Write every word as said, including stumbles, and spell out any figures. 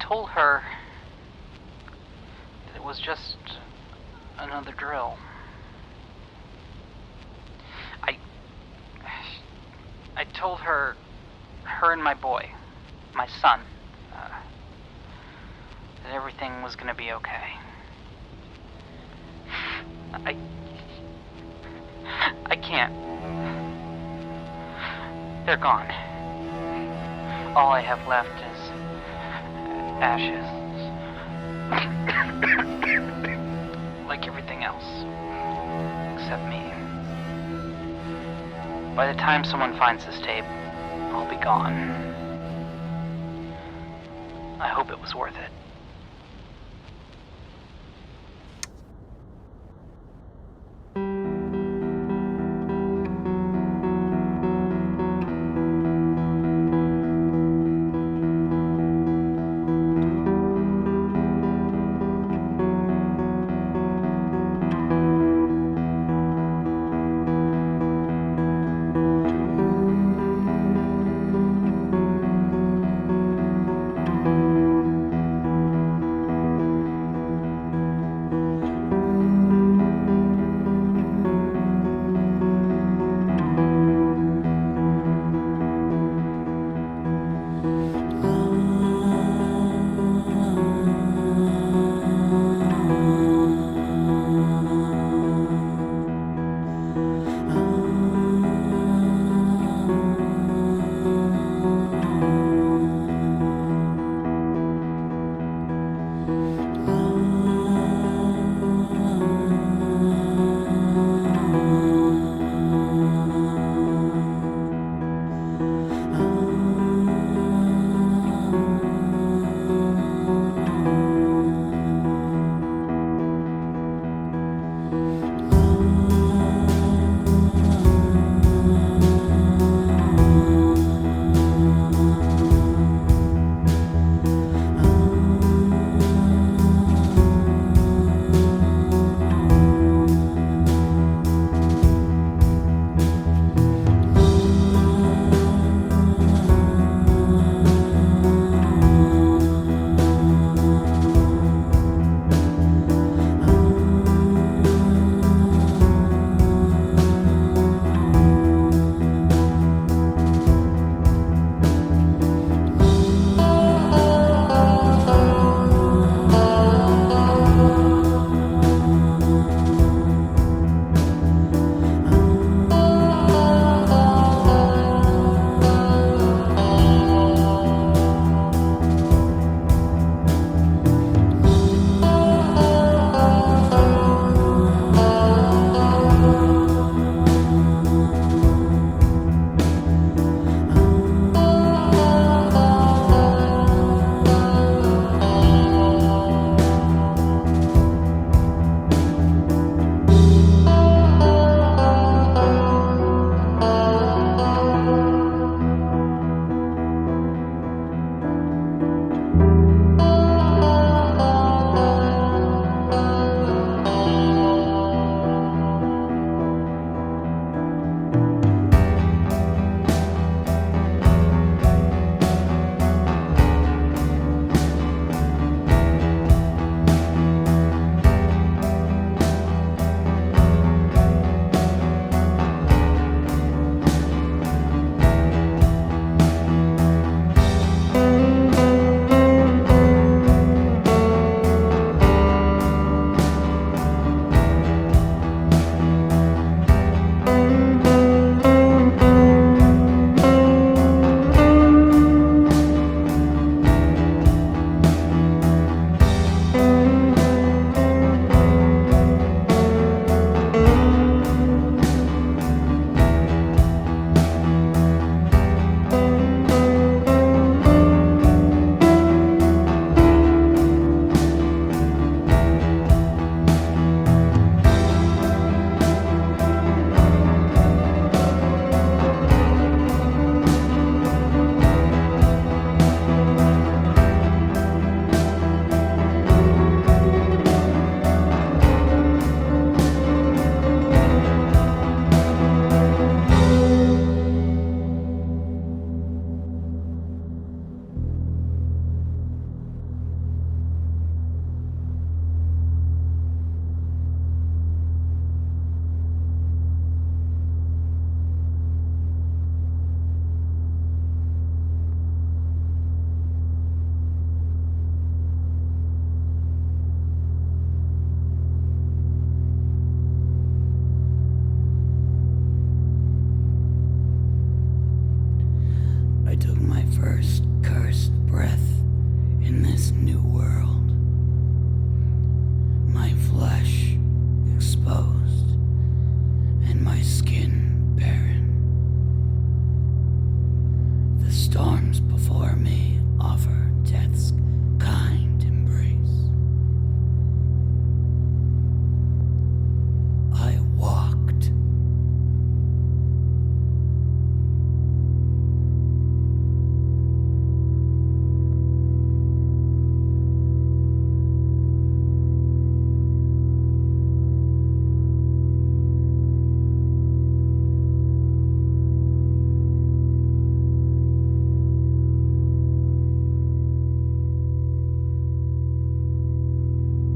told her that it was just another drill. I... I told her, her and my boy, my son, uh, that everything was gonna be okay. I... I can't. They're gone. All I have left is ashes. Like everything else. Except me. By the time someone finds this tape, I'll be gone. I hope it was worth it. first cursed breath in this new world. My flesh exposed and my skin barren. The storms before me